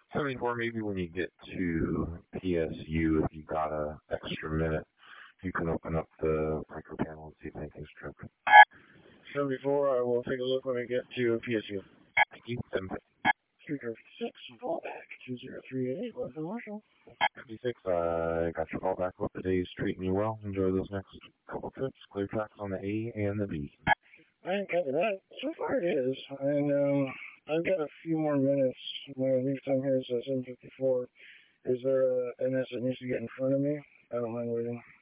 74, maybe when you get to PSU, if you got a extra minute, you can open up the breaker panel and see if anything's tripped. 74, I will take a look when I get to PSU. Thank you. 750. 336, fallback, 2038, West Marshall. 56, I got your call back. Hope the day's treating you well. Enjoy those next couple trips. Clear tracks on the A and the B. I ain't copy that. So far it is. And I've got a few more minutes. My leave time here says 7:54. Is there an NS that needs to get in front of me? I don't mind waiting.